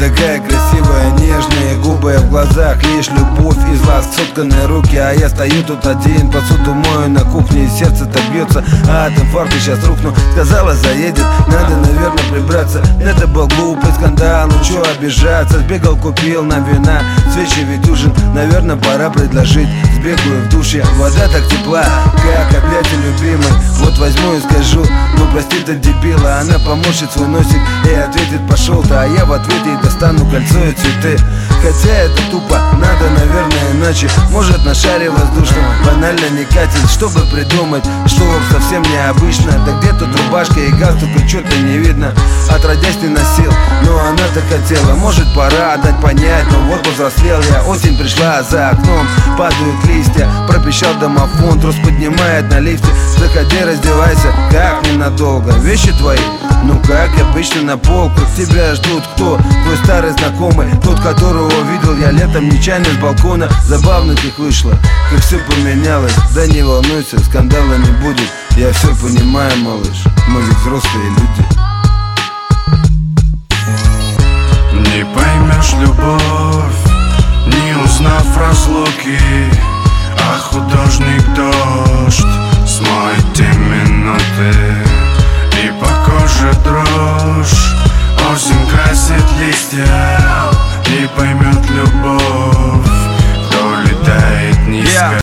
такая красивая, нежные губы, в глазах лишь любовь из ласк, сотканные руки. А я стою тут один, посуду мою на кухне, и сердце-то бьется, а от инфаркта сейчас рухну. Сказала, заедет, надо, наверное, прибраться. Это был глупый скандал, ну чё обижаться. Сбегал, купил на вина, свечи ведь ужин, наверное, пора предложить. Сбегаю в душе, вода так тепла, как объятия любимой. Вот возьму и скажу, ну прости ты, дебила. Она поморщит свой носик и ответит, пошел-то. А я в ответ ей достану кольцо и цветы. Хотя это тупо, надо, наверное, иначе. Может, на шаре воздушном банально не катит. Чтобы придумать, что совсем необычно. Да где тут рубашка и галстук, и что-то не видно. Отродясь не носил, но она так хотела. Может, пора дать понять, но вот повзрослел я. Осень пришла, за окном падают листья. Пропищал домофон, трос поднимает на лифте. Заходи, раздевайся, как ненадолго. Вещи твои, ну как обычно на полках. Тебя ждут кто? Твой старый знакомый, тот, которого видел я летом нечаянно с балкона. Забавно как вышло, как все поменялось. Да не волнуйся, скандала не будет. Я все понимаю, малыш, мы ведь взрослые люди. Не поймешь любовь